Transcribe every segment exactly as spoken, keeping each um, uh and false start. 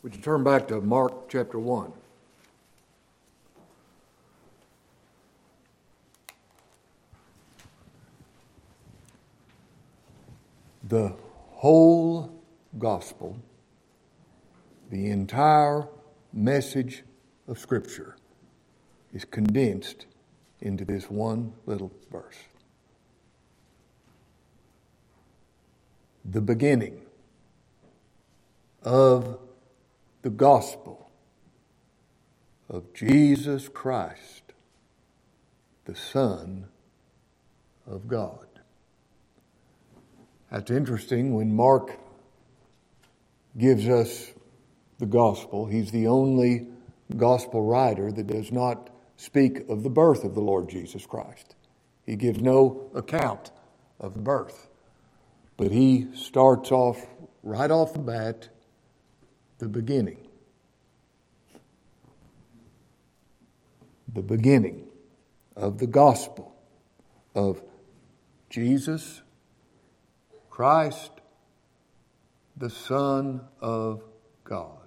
Would you turn back to Mark chapter one? The whole gospel, the entire message of Scripture is condensed into this one little verse. The beginning of the gospel of Jesus Christ, the Son of God. That's interesting. When Mark gives us the gospel, he's the only gospel writer that does not speak of the birth of the Lord Jesus Christ. He gives no account of the birth. But he starts off right off the bat, the beginning. The beginning of the gospel of Jesus Christ, the Son of God.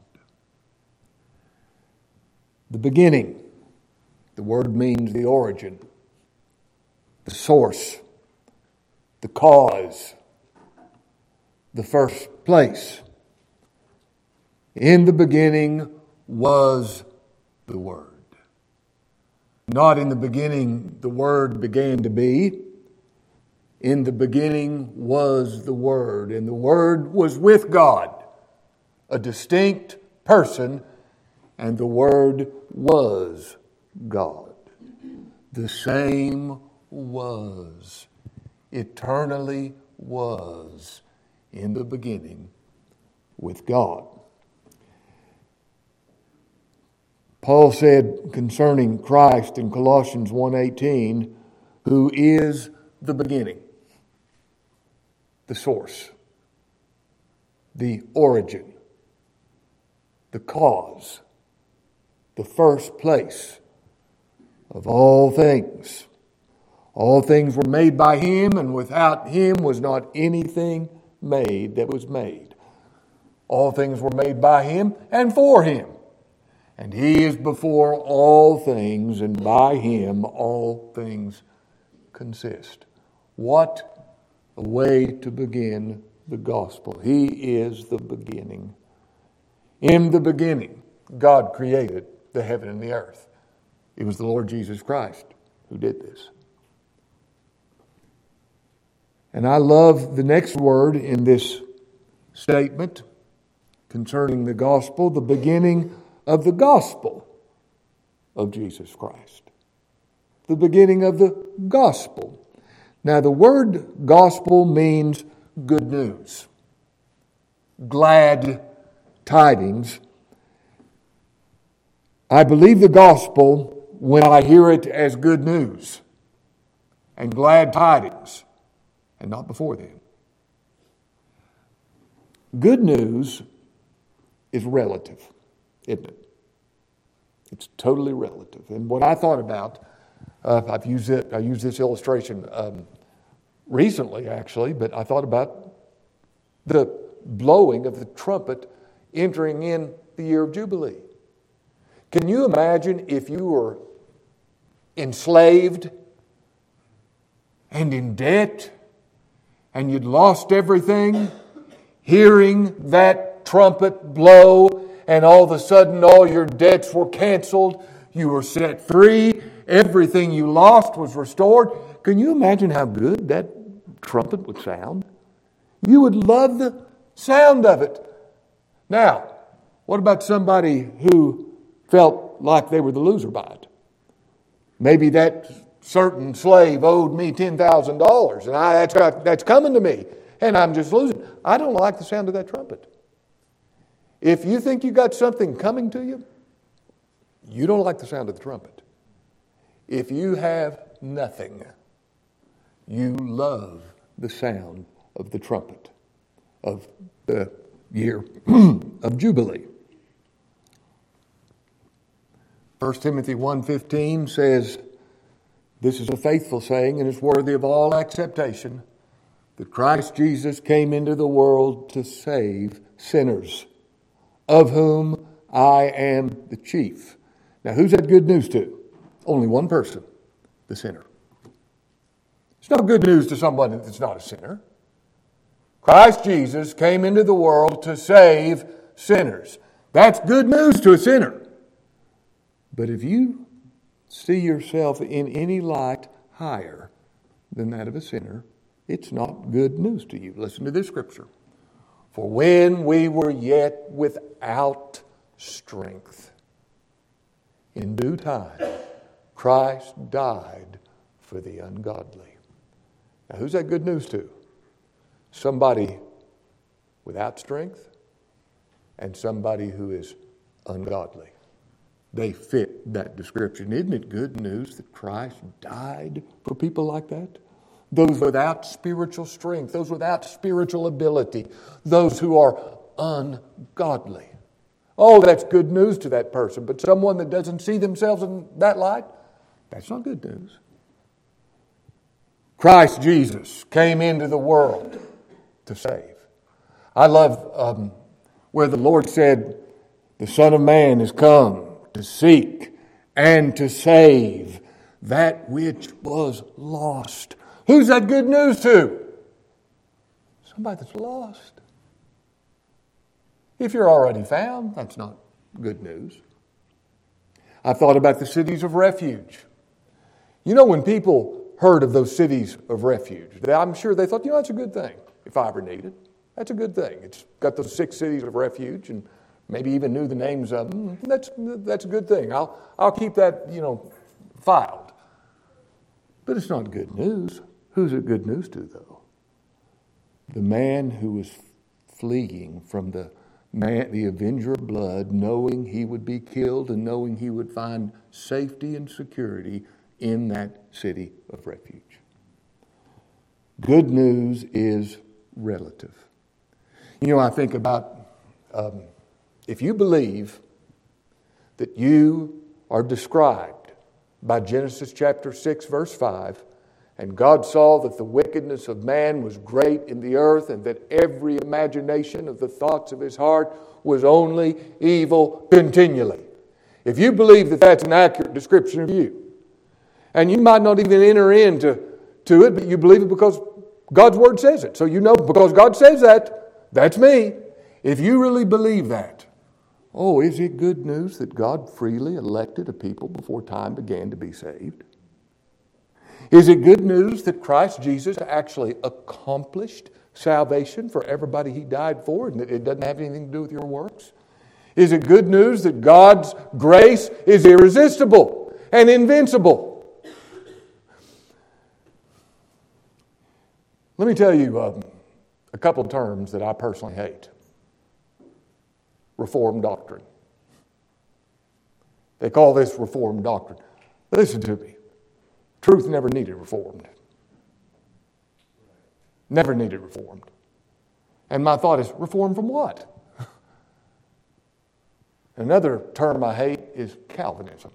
The beginning, the word means the origin, the source, the cause, the first place. In the beginning was the Word. Not in the beginning the Word began to be. In the beginning was the Word, and the Word was with God, a distinct person, and the Word was God. The same was, eternally was, in the beginning with God. Paul said concerning Christ in Colossians one eighteen, who is the beginning, the source, the origin, the cause, the first place of all things. All things were made by Him, and without Him was not anything made that was made. All things were made by Him and for Him. And He is before all things, and by Him all things consist. What a way to begin the gospel. He is the beginning. In the beginning, God created the heaven and the earth. It was the Lord Jesus Christ who did this. And I love the next word in this statement concerning the gospel, the beginning of the gospel of Jesus Christ. The beginning of the gospel. Now, the word gospel means good news, glad tidings. I believe the gospel when I hear it as good news and glad tidings, and not before then. Good news is relative, isn't it? It's totally relative. And what I thought about, uh, I've used it. I used this illustration um, recently, actually, but I thought about the blowing of the trumpet entering in the year of Jubilee. Can you imagine if you were enslaved and in debt and you'd lost everything, hearing that trumpet blow, and all of a sudden all your debts were canceled, you were set free, everything you lost was restored? Can you imagine how good that trumpet would sound? You would love the sound of it. Now, what about somebody who felt like they were the loser by it? Maybe that certain slave owed me ten thousand dollars, and I, that's, that's coming to me, and I'm just losing. I don't like the sound of that trumpet. If you think you got something coming to you, you don't like the sound of the trumpet. If you have nothing, you love the sound of the trumpet of the year of Jubilee. First Timothy one fifteen says, this is a faithful saying and it's worthy of all acceptation, that Christ Jesus came into the world to save sinners, of whom I am the chief. Now, who's that good news to? Only one person, the sinner. It's not good news to somebody that's not a sinner. Christ Jesus came into the world to save sinners. That's good news to a sinner. But if you see yourself in any light higher than that of a sinner, it's not good news to you. Listen to this scripture. For when we were yet without strength, in due time, Christ died for the ungodly. Now, who's that good news to? Somebody without strength and somebody who is ungodly. They fit that description. Isn't it good news that Christ died for people like that? Those without spiritual strength, those without spiritual ability, those who are ungodly. Oh, that's good news to that person. But someone that doesn't see themselves in that light, that's not good news. Christ Jesus came into the world to save. I love um, where the Lord said, the Son of Man is come to seek and to save that which was lost. Who's that good news to? Somebody that's lost. If you're already found, that's not good news. I thought about the cities of refuge. You know, when people heard of those cities of refuge, I'm sure they thought, you know, that's a good thing if I ever need it. That's a good thing. It's got those six cities of refuge and maybe even knew the names of them. That's, that's a good thing. I'll, I'll keep that, you know, filed. But it's not good news. Who's it good news to, though? The man who was fleeing from the man, the avenger of blood, knowing he would be killed and knowing he would find safety and security in that city of refuge. Good news is relative. You know, I think about um, if you believe that you are described by Genesis chapter six, verse five, and God saw that the wickedness of man was great in the earth and that every imagination of the thoughts of his heart was only evil continually. If you believe that that's an accurate description of you, and you might not even enter into to it, but you believe it because God's Word says it. So you know because God says that, that's me. If you really believe that, oh, is it good news that God freely elected a people before time began to be saved? Is it good news that Christ Jesus actually accomplished salvation for everybody He died for and that it doesn't have anything to do with your works? Is it good news that God's grace is irresistible and invincible? Let me tell you um, a couple of terms that I personally hate. Reformed doctrine. They call this Reformed doctrine. Listen to me. Truth never needed reformed. Never needed reformed. And my thought is, reformed from what? Another term I hate is Calvinism.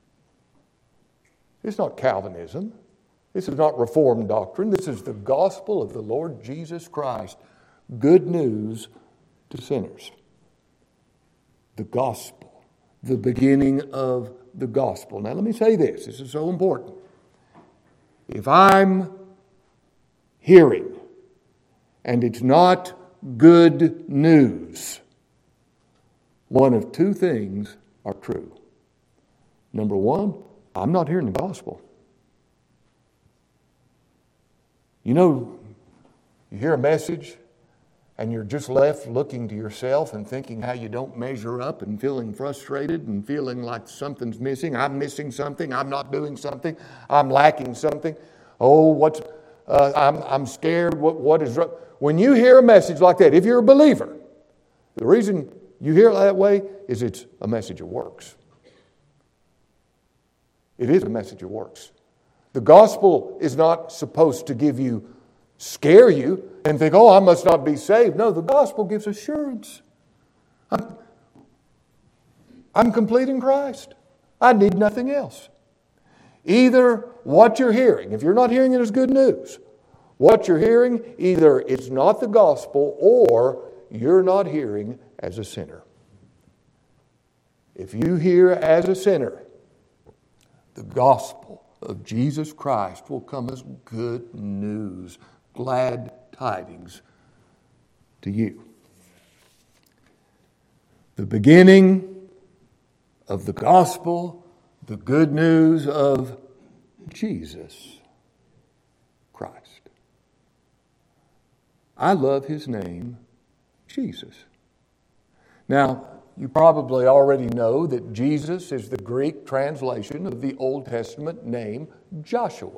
It's not Calvinism. This is not Reformed doctrine. This is the gospel of the Lord Jesus Christ. Good news to sinners. The gospel. The beginning of the gospel. Now let me say this. This is so important. If I'm hearing and it's not good news, one of two things are true. Number one, I'm not hearing the gospel. You know, you hear a message and you're just left looking to yourself and thinking how you don't measure up and feeling frustrated and feeling like something's missing. I'm missing something. I'm not doing something. I'm lacking something. Oh, what's, uh, I'm, I'm scared. What, what is wrong? When you hear a message like that, if you're a believer, the reason you hear it that way is it's a message of works. It is a message of works. The gospel is not supposed to give you, scare you, and think, oh, I must not be saved. No, the gospel gives assurance. I'm, I'm complete in Christ. I need nothing else. Either what you're hearing, if you're not hearing it as good news, what you're hearing, either it's not the gospel or you're not hearing as a sinner. If you hear as a sinner, the gospel of Jesus Christ will come as good news, glad tidings to you. The beginning of the gospel, the good news of Jesus Christ. I love his name, Jesus. Now, you probably already know that Jesus is the Greek translation of the Old Testament name Joshua.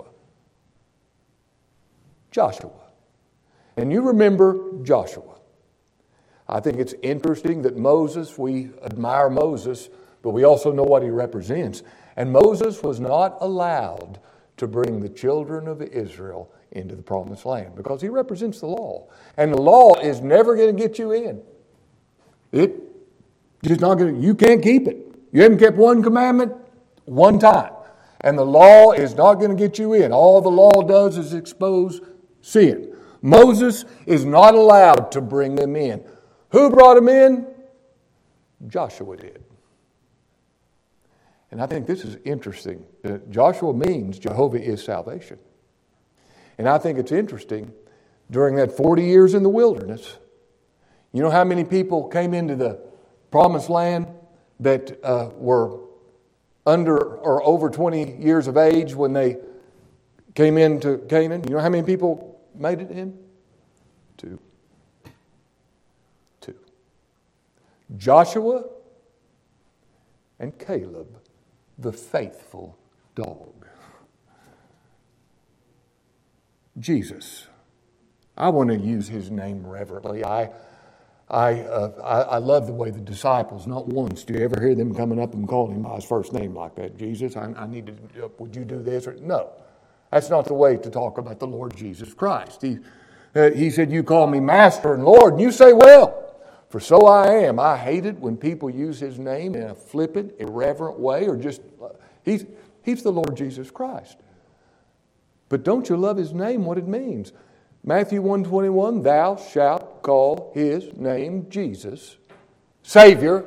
Joshua. And you remember Joshua. I think it's interesting that Moses, we admire Moses, but we also know what he represents. And Moses was not allowed to bring the children of Israel into the promised land because he represents the law. And the law is never going to get you in. It just not going to, you can't keep it. You haven't kept one commandment one time. And the law is not going to get you in. All the law does is expose sin. Moses is not allowed to bring them in. Who brought them in? Joshua did. And I think this is interesting. Uh, Joshua means Jehovah is salvation. And I think it's interesting, during that forty years in the wilderness, you know how many people came into the promised land that uh, were under or over twenty years of age when they came into Canaan? You know how many people made it in? Two. Two. Joshua and Caleb, the faithful dog. Jesus. I want to use his name reverently. I I, uh, I I love the way the disciples, not once do you ever hear them coming up and calling him by his first name like that. Jesus, I, I need to, would you do this? Or, no, that's not the way to talk about the Lord Jesus Christ. He, uh, he said, you call me Master and Lord, and you say, well, for so I am. I hate it when people use his name in a flippant, irreverent way, or just, uh, he's, he's the Lord Jesus Christ. But don't you love his name, what it means? Matthew one twenty-one, thou shalt call his name Jesus, Savior,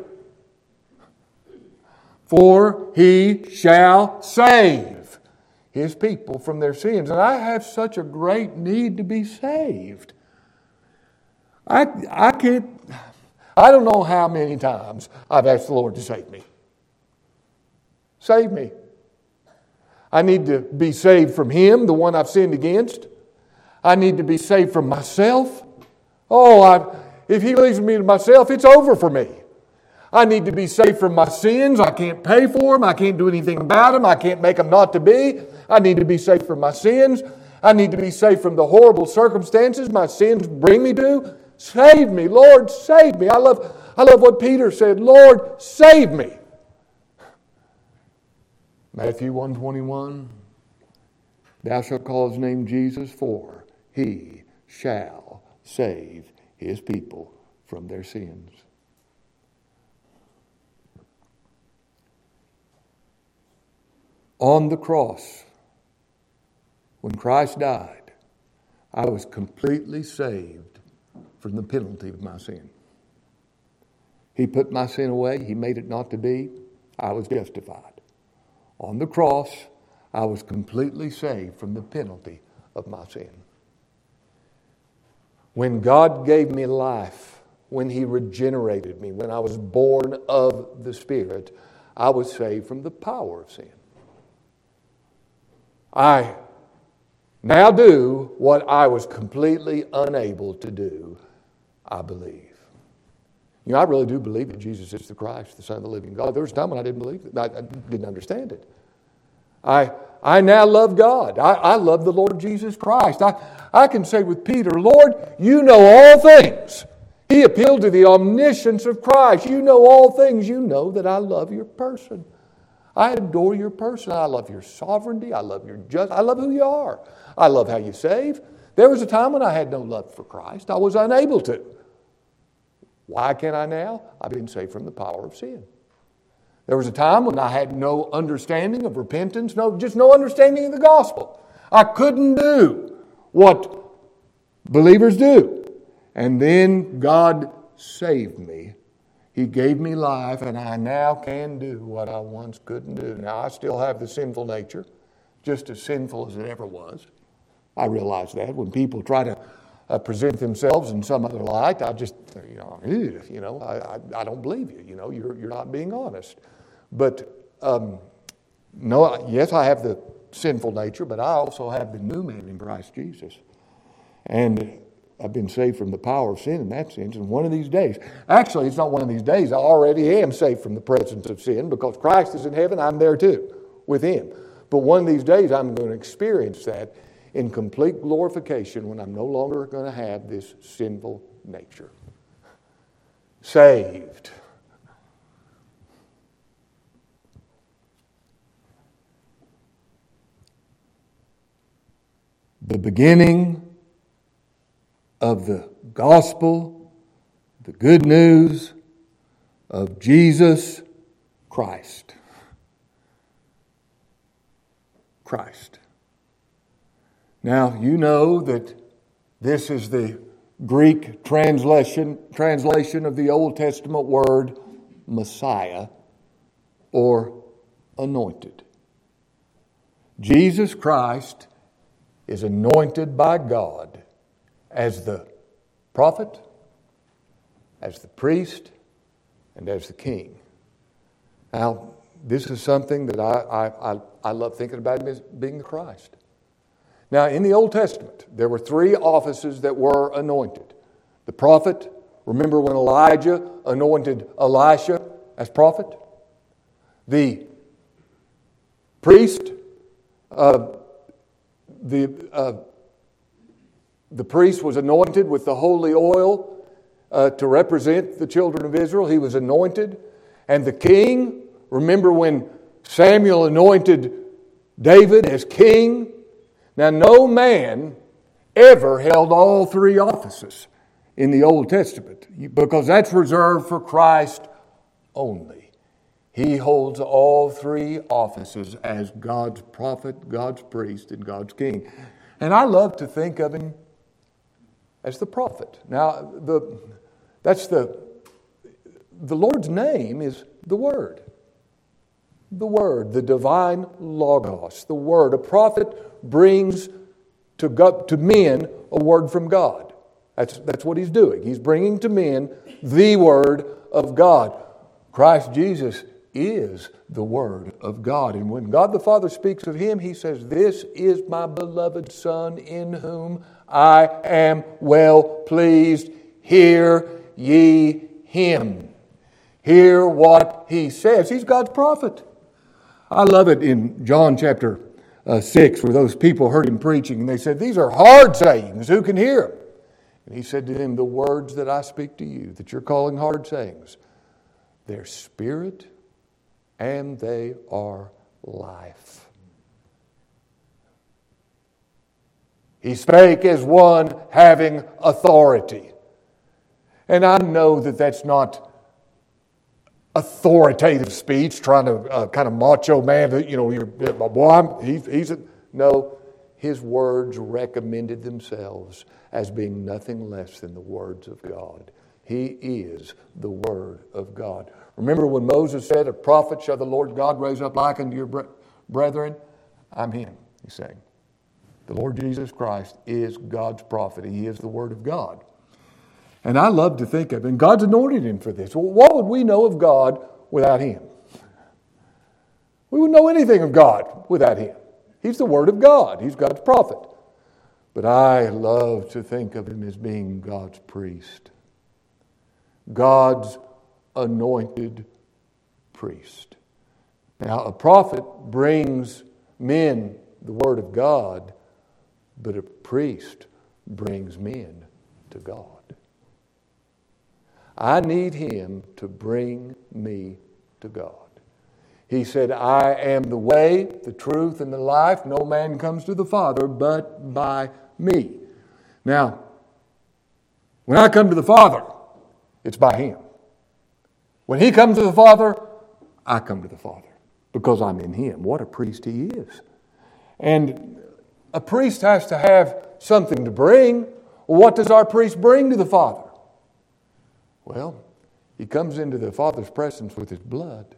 for he shall save his people from their sins. And I have such a great need to be saved. I, I can't, I don't know how many times I've asked the Lord to save me. Save me. I need to be saved from him, the one I've sinned against. I need to be saved from myself. Oh, I, if he leaves me to myself, it's over for me. I need to be saved from my sins. I can't pay for them. I can't do anything about them. I can't make them not to be. I need to be saved from my sins. I need to be saved from the horrible circumstances my sins bring me to. Save me, Lord, save me. I love, I love what Peter said, Lord, save me. Matthew one twenty-one, thou shalt call his name Jesus, for he shall save his people from their sins. On the cross, when Christ died, I was completely saved from the penalty of my sin. He put my sin away. He made it not to be. I was justified. On the cross, I was completely saved from the penalty of my sin. When God gave me life, when he regenerated me, when I was born of the Spirit, I was saved from the power of sin. I now do what I was completely unable to do, I believe. You know, I really do believe that Jesus is the Christ, the Son of the living God. There was a time when I didn't believe it. I, I didn't understand it. I I now love God. I, I love the Lord Jesus Christ. I, I can say with Peter, Lord, you know all things. He appealed to the omniscience of Christ. You know all things. You know that I love your person. I adore your person. I love your sovereignty. I love your justice. I love who you are. I love how you save. There was a time when I had no love for Christ. I was unable to. Why can't I now? I've been saved from the power of sin. There was a time when I had no understanding of repentance, no, just no understanding of the gospel. I couldn't do what believers do. And then God saved me. He He gave me life, and I now can do what I once couldn't do. Now, I still have the sinful nature, just as sinful as it ever was. I realize that. When people try to uh, present themselves in some other light, I just, you know, you know, I, I, I don't believe you. You know, you're you're not being honest. But um, no, yes, I have the sinful nature, but I also have the new man in Christ Jesus, and I've been saved from the power of sin in that sense. And one of these days, actually, it's not one of these days. I already am saved from the presence of sin because Christ is in heaven. I'm there too with Him. But one of these days, I'm going to experience that in complete glorification when I'm no longer going to have this sinful nature. Saved. The beginning of the gospel, the good news of Jesus Christ. Christ. Now, you know that this is the Greek translation, translation of the Old Testament word Messiah or anointed. Jesus Christ is anointed by God as the prophet, as the priest, and as the king. Now, this is something that I, I, I, I love thinking about as being the Christ. Now, in the Old Testament, there were three offices that were anointed. The prophet, remember when Elijah anointed Elisha as prophet? The priest, uh, the uh, the priest was anointed with the holy oil uh, to represent the children of Israel. He was anointed. And the king, remember when Samuel anointed David as king? Now, no man ever held all three offices in the Old Testament because that's reserved for Christ only. He holds all three offices as God's prophet, God's priest, and God's king. And I love to think of him as the prophet. Now, the that's the the Lord's name is the Word. The Word, the divine Logos, the Word. A prophet brings to God, to men a word from God. That's, that's what he's doing. He's bringing to men the Word of God. Christ Jesus is the Word of God. And when God the Father speaks of Him, He says, "This is my beloved Son in whom I am well pleased. Hear ye Him." Hear what He says. He's God's prophet. I love it in John chapter uh, six, where those people heard Him preaching, and they said, "These are hard sayings. Who can hear them?" And He said to them, "The words that I speak to you, that you're calling hard sayings, they're spirit and they are life." He spake as one having authority. And I know that that's not authoritative speech, trying to uh, kind of macho man, you know, you're, boy, I'm, he's, he's a, no, His words recommended themselves as being nothing less than the words of God. He is the Word of God. Remember when Moses said, "A prophet shall the Lord God raise up like unto your brethren"? I'm him, he's saying. The Lord Jesus Christ is God's prophet. He is the Word of God. And I love to think of him. And God's anointed him for this. Well, what would we know of God without him? We wouldn't know anything of God without him. He's the Word of God. He's God's prophet. But I love to think of him as being God's priest. God's anointed priest. Now, a prophet brings men the Word of God, but a priest brings men to God. I need him to bring me to God. He said, "I am the way, the truth, and the life. No man comes to the Father but by me." Now, when I come to the Father, it's by him. When he comes to the Father, I come to the Father because I'm in him. What a priest he is. And a priest has to have something to bring. Well, what does our priest bring to the Father? Well, He comes into the Father's presence with His blood.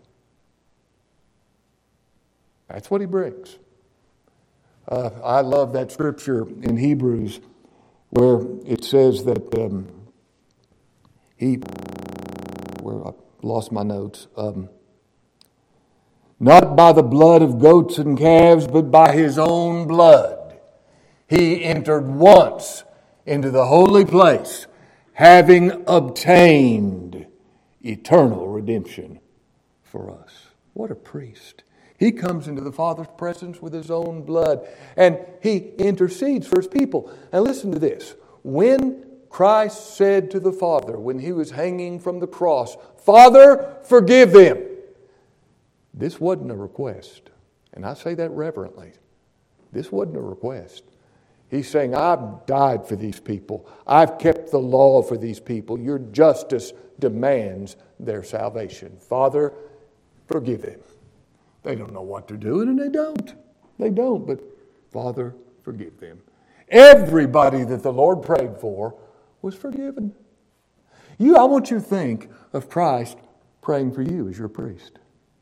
That's what He brings. Uh, I love that scripture in Hebrews where it says that um, He, where I lost my notes, um, not by the blood of goats and calves, but by His own blood. He entered once into the holy place, having obtained eternal redemption for us. What a priest. He comes into the Father's presence with His own blood, and He intercedes for His people. And listen to this. When Christ said to the Father, when He was hanging from the cross, "Father, forgive them," this wasn't a request. And I say that reverently. This wasn't a request. He's saying, I've died for these people. I've kept the law for these people. Your justice demands their salvation. Father, forgive them. They don't know what they're doing, and they don't. They don't, but Father, forgive them. Everybody that the Lord prayed for was forgiven. You, I want you to think of Christ praying for you as your priest.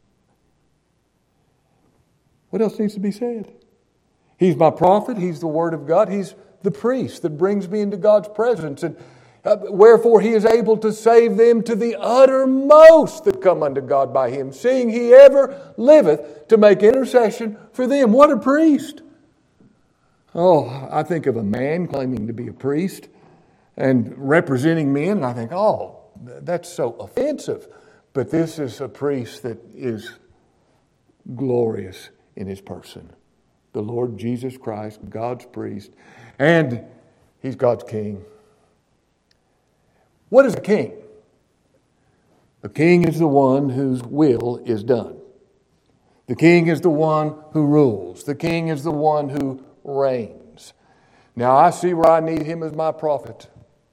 What else needs to be said? He's my prophet. He's the Word of God. He's the priest that brings me into God's presence. And uh, wherefore He is able to save them to the uttermost that come unto God by Him, seeing He ever liveth to make intercession for them. What a priest! Oh, I think of a man claiming to be a priest and representing men, and I think, oh, that's so offensive. But this is a priest that is glorious in his person. The Lord Jesus Christ, God's priest, and He's God's king. What is a king? A king is the one whose will is done. The king is the one who rules. The king is the one who reigns. Now I see where I need Him as my prophet.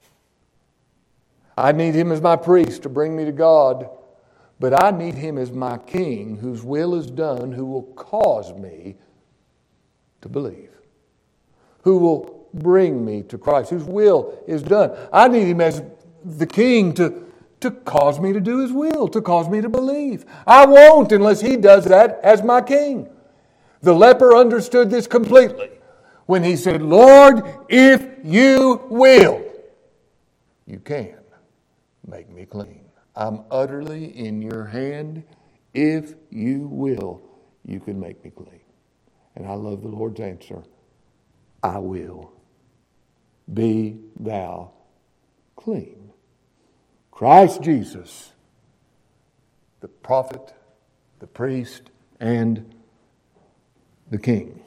I need Him as my priest to bring me to God. But I need Him as my king whose will is done, who will cause me to believe, who will bring me to Christ, whose will is done. I need Him as the king to, to cause me to do His will, to cause me to believe. I won't unless He does that as my king. The leper understood this completely when he said, Lord, if you will, you can make me clean. I'm utterly in your hand. If you will, you can make me clean. And I love the Lord's answer. I will. Be thou clean. Christ Jesus, the prophet, the priest, and the king.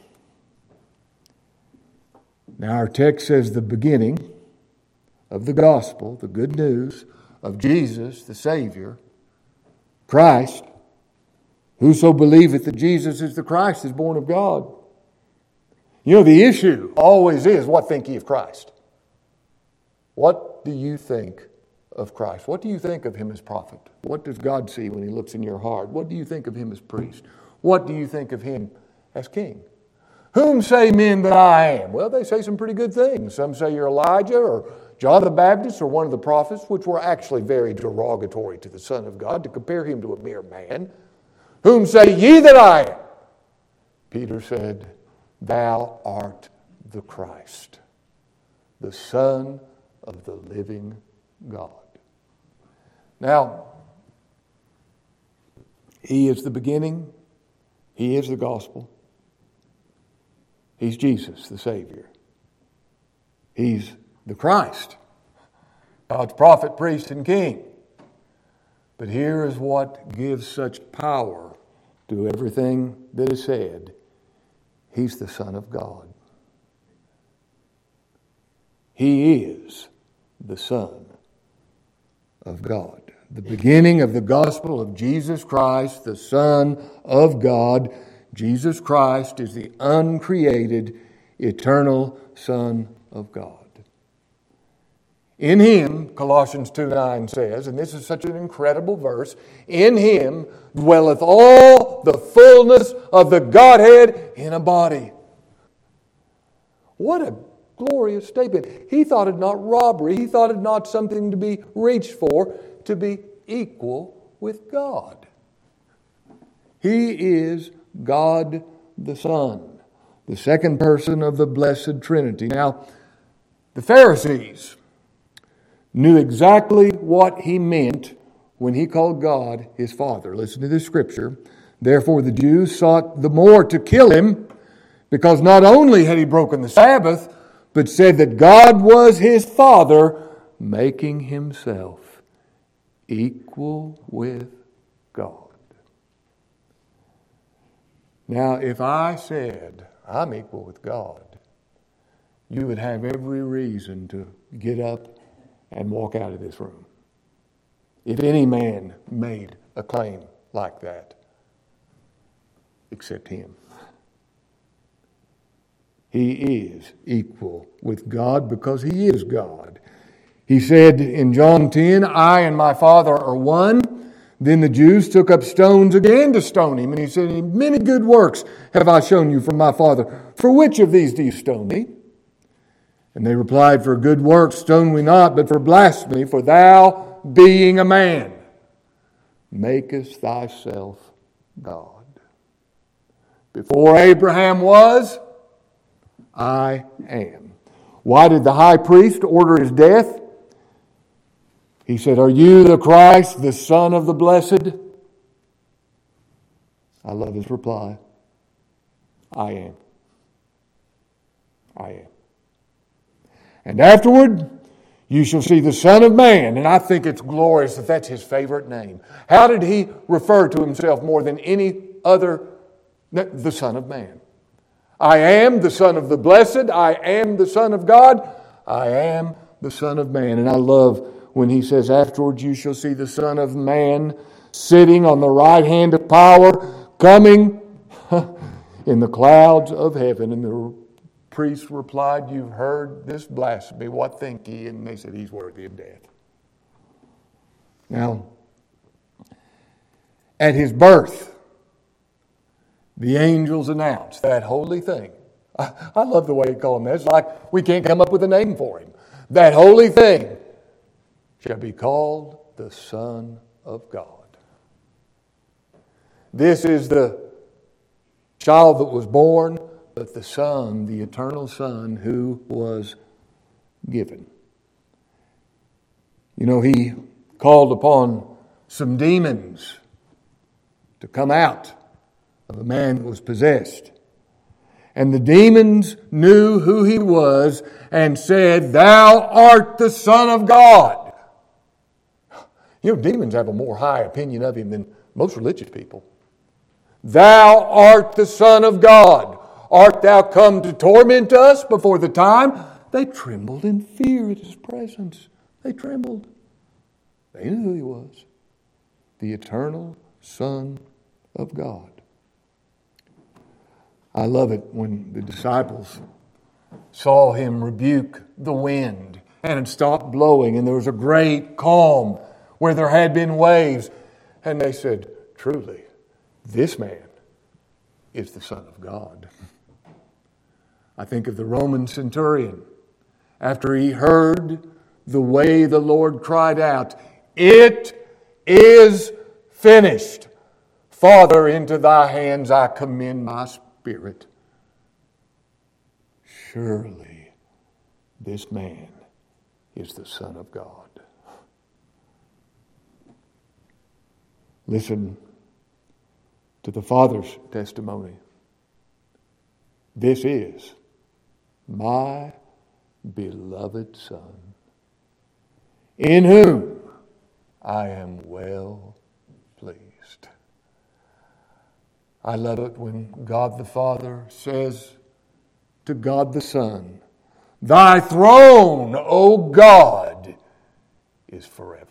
Now our text says the beginning of the gospel, the good news of Jesus, the Savior, Christ, whoso believeth that Jesus is the Christ is born of God. You know, the issue always is, what think ye of Christ? What do you think of Christ? What do you think of Him as prophet? What does God see when He looks in your heart? What do you think of Him as priest? What do you think of Him as king? Whom say men that I am? Well, they say some pretty good things. Some say you're Elijah or John the Baptist or one of the prophets, which were actually very derogatory to the Son of God, to compare Him to a mere man. Whom say ye that I am? Peter said, Thou art the Christ, the Son of the living God. Now, He is the beginning. He is the gospel. He's Jesus, the Savior. He's the Christ, God's prophet, priest, and king. But here is what gives such power to everything that is said. He's the Son of God. He is the Son of God. The beginning of the gospel of Jesus Christ, the Son of God. Jesus Christ is the uncreated, eternal Son of God. In Him, Colossians two nine says, and this is such an incredible verse, in Him dwelleth all the fullness of the Godhead in a body. What a glorious statement. He thought it not robbery. He thought it not something to be reached for, to be equal with God. He is God the Son, the second person of the Blessed Trinity. Now, the Pharisees knew exactly what he meant when he called God his Father. Listen to this scripture. Therefore the Jews sought the more to kill him, because not only had he broken the Sabbath, but said that God was his Father, making himself equal with God. Now, if I said I'm equal with God, you would have every reason to get up and walk out of this room. If any man made a claim like that, except him. He is equal with God because he is God. He said in John ten, I and my Father are one. Then the Jews took up stones again to stone him. And he said, many good works have I shown you from my Father. For which of these do you stone me? And they replied, for good works stone we not, but for blasphemy, for thou, being a man, makest thyself God. Before Abraham was, I am. Why did the high priest order his death? He said, are you the Christ, the Son of the Blessed? I love his reply. I am. I am. And afterward, you shall see the Son of Man. And I think it's glorious that that's his favorite name. How did he refer to himself more than any other? The Son of Man. I am the Son of the Blessed. I am the Son of God. I am the Son of Man. And I love when he says, afterwards you shall see the Son of Man sitting on the right hand of power, coming in the clouds of heaven. And the priest replied, you've heard this blasphemy. What think ye? And they said, he's worthy of death. Now, at his birth, the angels announced that holy thing. I, I love the way he called him that. It's like we can't come up with a name for him. That holy thing shall be called the Son of God. This is the child that was born, but the Son, the eternal Son, who was given. You know, he called upon some demons to come out of a man that was possessed. And the demons knew who he was and said, thou art the Son of God. You know, demons have a more high opinion of him than most religious people. Thou art the Son of God. Art thou come to torment us before the time? They trembled in fear at his presence. They trembled. They knew who he was. The eternal Son of God. I love it when the disciples saw him rebuke the wind and it stopped blowing and there was a great calm where there had been waves. And they said, truly, this man is the Son of God. I think of the Roman centurion. After he heard the way the Lord cried out, it is finished. Father, into thy hands I commend my spirit. Surely this man is the Son of God. Listen to the Father's testimony. This is my beloved Son, in whom I am well pleased. I love it when God the Father says to God the Son, thy throne, O God, is forever.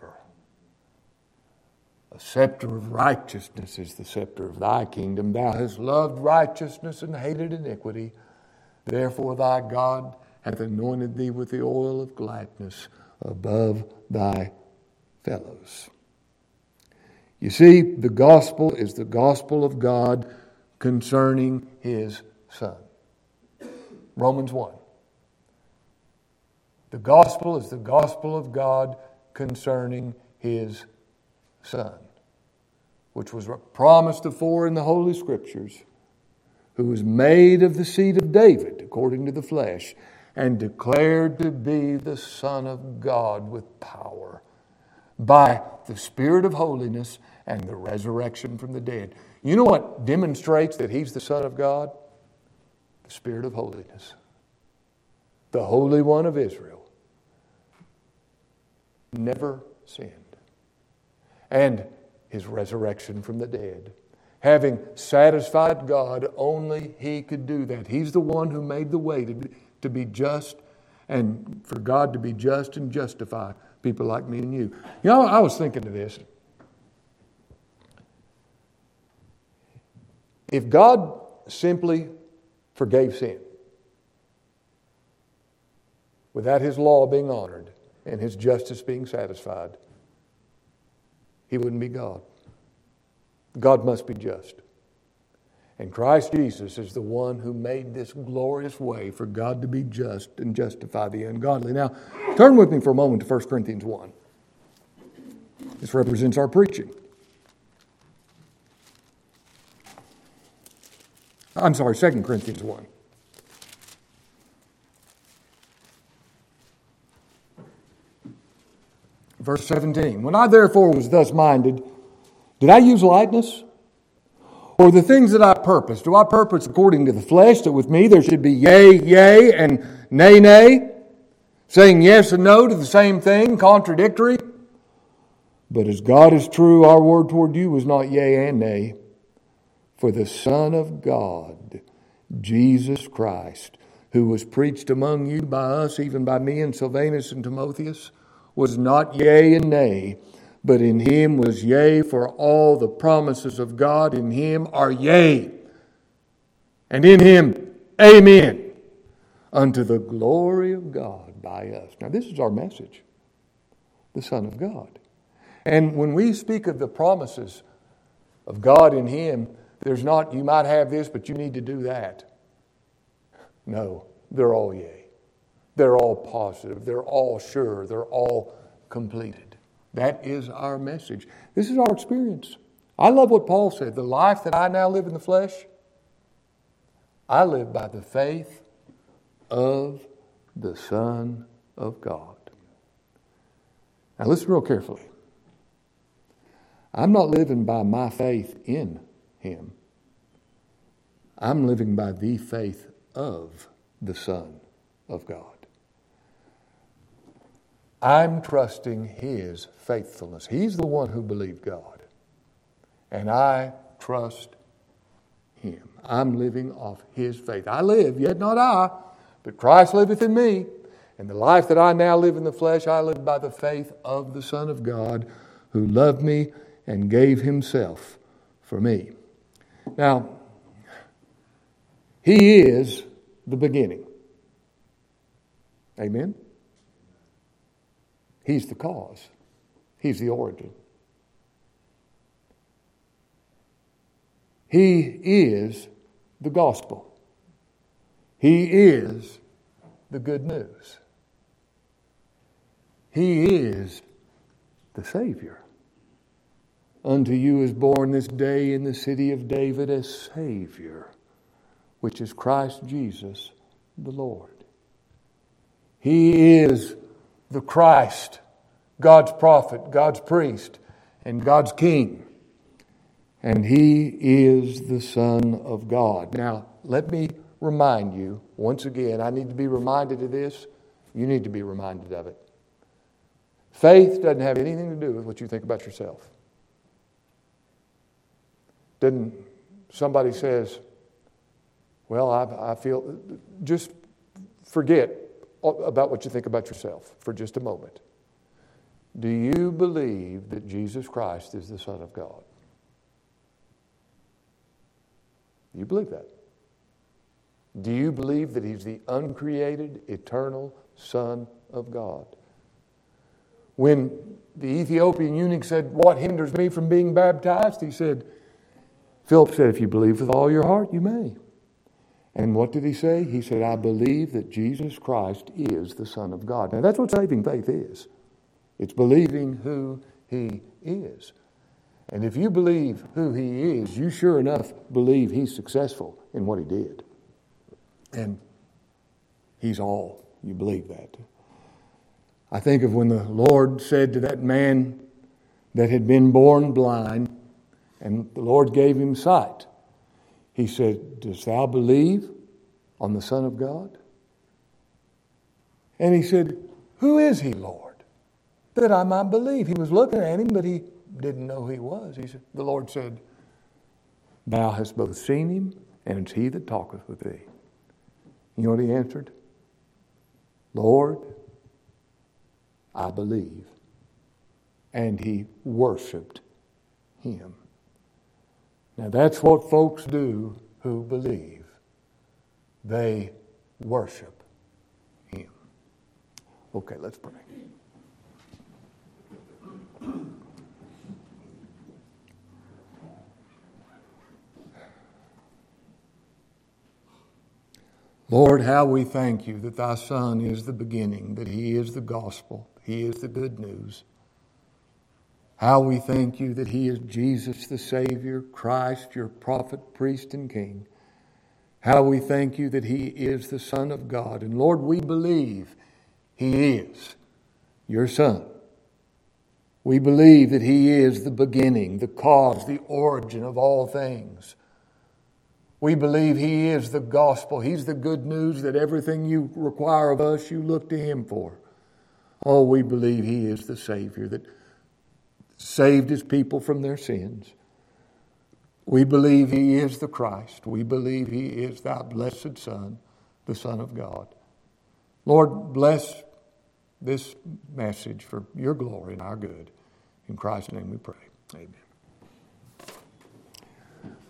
A scepter of righteousness is the scepter of thy kingdom. Thou hast loved righteousness and hated iniquity. Therefore thy God hath anointed thee with the oil of gladness above thy fellows. You see, the gospel is the gospel of God concerning his Son. Romans one. The gospel is the gospel of God concerning his Son, which was promised afore in the Holy Scriptures, who was made of the seed of David, according to the flesh, and declared to be the Son of God with power, by the Spirit of holiness and the resurrection from the dead. You know what demonstrates that He's the Son of God? The Spirit of holiness. The Holy One of Israel never sinned. And His resurrection from the dead. Having satisfied God, only He could do that. He's the one who made the way to, to be just, and for God to be just and justify people like me and you. You know, I was thinking of this. If God simply forgave sin without His law being honored and His justice being satisfied, He wouldn't be God. God must be just. And Christ Jesus is the one who made this glorious way for God to be just and justify the ungodly. Now, turn with me for a moment to First Corinthians one. This represents our preaching. I'm sorry, Second Corinthians one. Verse seventeen. When I therefore was thus minded, did I use lightness? Or the things that I purpose? Do I purpose according to the flesh, that with me there should be yea, yea, and nay, nay? Saying yes and no to the same thing, contradictory? But as God is true, our word toward you was not yea and nay. For the Son of God, Jesus Christ, who was preached among you by us, even by me and Silvanus and Timotheus, was not yea and nay, but in Him was yea, for all the promises of God in Him are yea, and in Him amen, unto the glory of God by us. Now this is our message, the Son of God. And when we speak of the promises of God in Him, there's not, you might have this, but you need to do that. No, they're all yea. They're all positive. They're all sure. They're all completed. That is our message. This is our experience. I love what Paul said. The life that I now live in the flesh, I live by the faith of the Son of God. Now listen real carefully. I'm not living by my faith in Him. I'm living by the faith of the Son of God. I'm trusting His faithfulness. He's the one who believed God. And I trust Him. I'm living off His faith. I live, yet not I, but Christ liveth in me. And the life that I now live in the flesh, I live by the faith of the Son of God, who loved me and gave Himself for me. Now, He is the beginning. Amen? He's the cause. He's the origin. He is the gospel. He is the good news. He is the Savior. Unto you is born this day in the city of David a Savior, which is Christ Jesus the Lord. He is the Christ, God's prophet, God's priest, and God's king. And He is the Son of God. Now, let me remind you, once again, I need to be reminded of this. You need to be reminded of it. Faith doesn't have anything to do with what you think about yourself. Doesn't somebody says, well, I, I feel, just forget about what you think about yourself for just a moment. Do you believe that Jesus Christ is the Son of God? Do you believe that? Do you believe that He's the uncreated, eternal Son of God? When the Ethiopian eunuch said, what hinders me from being baptized? He said, Philip said, if you believe with all your heart, you may. And what did he say? He said, I believe that Jesus Christ is the Son of God. Now that's what saving faith is. It's believing who He is. And if you believe who He is, you sure enough believe He's successful in what He did. And He's all. You believe that. I think of when the Lord said to that man that had been born blind, and the Lord gave him sight. He said, "Dost thou believe on the Son of God?" And he said, "Who is He, Lord, that I might believe?" He was looking at Him, but he didn't know who He was. He said, the Lord said, "Thou hast both seen Him, and it's He that talketh with thee." You know what he answered? "Lord, I believe." And he worshiped Him. Now that's what folks do who believe. They worship Him. Okay, let's pray. Lord, how we thank You that Thy Son is the beginning, that He is the gospel, He is the good news. How we thank You that He is Jesus the Savior, Christ, Your prophet, priest, and king. How we thank You that He is the Son of God. And Lord, we believe He is Your Son. We believe that He is the beginning, the cause, the origin of all things. We believe He is the gospel. He's the good news that everything You require of us, You look to Him for. Oh, we believe He is the Savior that saved His people from their sins. We believe He is the Christ. We believe He is Thy blessed Son, the Son of God. Lord, bless this message for Your glory and our good. In Christ's name we pray. Amen.